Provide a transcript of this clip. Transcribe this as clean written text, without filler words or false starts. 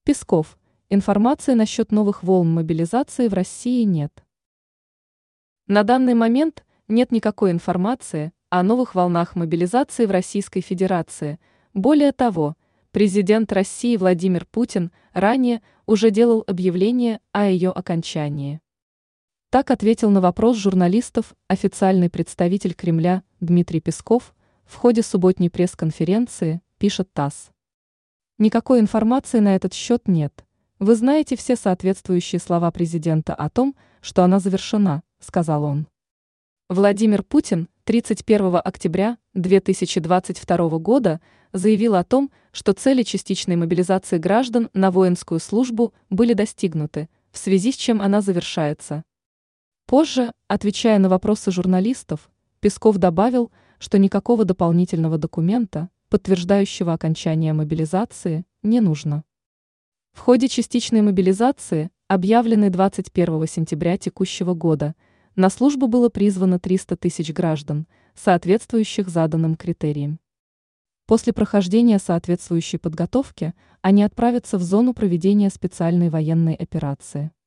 Песков. Информации насчет новых волн мобилизации в России нет. На данный момент нет никакой информации о новых волнах мобилизации в Российской Федерации. Более того, президент России Владимир Путин ранее уже делал объявление о ее окончании. Так ответил на вопрос журналистов официальный представитель Кремля Дмитрий Песков в ходе субботней пресс-конференции, пишет ТАСС. Никакой информации на этот счет нет. Вы знаете все соответствующие слова президента о том, что она завершена, сказал он. Владимир Путин 31 октября 2022 года заявил о том, что цели частичной мобилизации граждан на воинскую службу были достигнуты, в связи с чем она завершается. Позже, отвечая на вопросы журналистов, Песков добавил, что никакого дополнительного документа, подтверждающего окончание мобилизации, не нужно. В ходе частичной мобилизации, объявленной 21 сентября текущего года, на службу было призвано 300 тысяч граждан, соответствующих заданным критериям. После прохождения соответствующей подготовки они отправятся в зону проведения специальной военной операции.